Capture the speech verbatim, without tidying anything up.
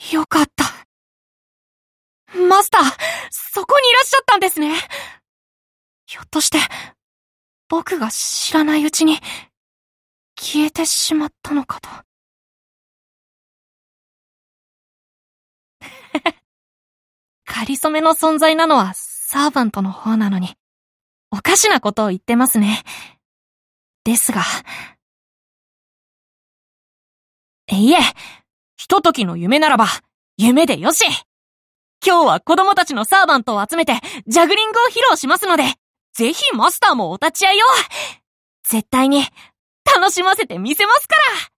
よかった。マスター、そこにいらっしゃったんですね。ひょっとして、僕が知らないうちに、消えてしまったのかと。かりそめの存在なのはサーバントの方なのに、おかしなことを言ってますね。ですが。いえ、ひとときの夢ならば、夢でよし。今日は子供たちのサーバントを集めて、ジャグリングを披露しますので、ぜひマスターもお立ち会いを。絶対に、楽しませてみせますから。